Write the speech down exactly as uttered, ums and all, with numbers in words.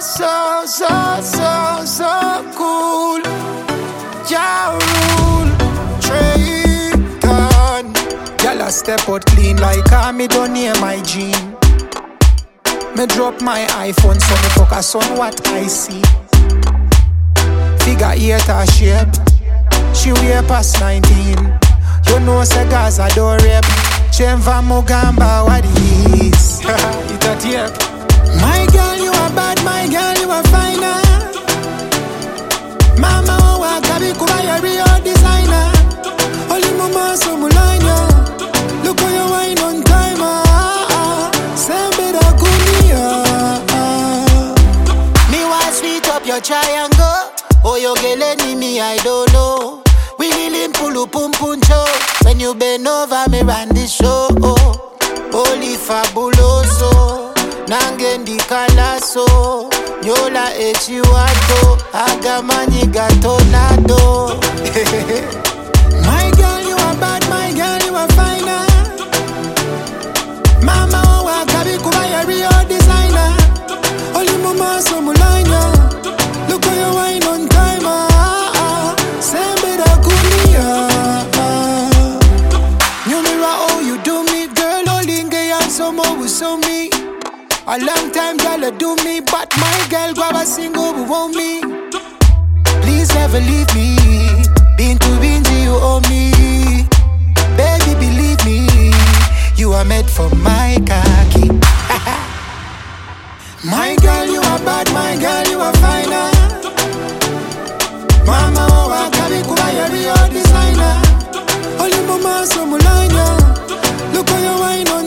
so, so, so, so cool. Ja rule, Trayton. Y'all a step out clean like I me don't near my gene. Me drop my iPhone so me focus on what I see. Figure eight her shape, she wear past nineteen. You know say Gaza do rape. Chenva Mugamba what is? It a tape. My girl you a bad, my girl you a finer. Mama wa kabi kuba ya real designer. Only mama so mulanya. Look how you wine on time. Sembe da kunia. Me want sweet up your triangle. Oh you geleni me I don't know. We really pull pum pum cho. When you bend over me run the show. Holy fabuloso. Nangendi kalaso. Nyola echi wato. Agamani gato nado. My girl you a bad, my girl you a finer. Mama wa kabi kuba ya real designer. Only mama so mulanya. Look how you wine on time. Sembe da kunia. New mirror oh you do me. Girl holding gay and some more so me. A long time girl do me. But my girl grab a single who want me. Please never leave me. Been too bingy you owe me. Baby believe me. You are made for my khaki. My girl you are bad, my girl you are finer. Mama wa kabi kuba ya real designer. Only mama so mulanya. Look how you wine on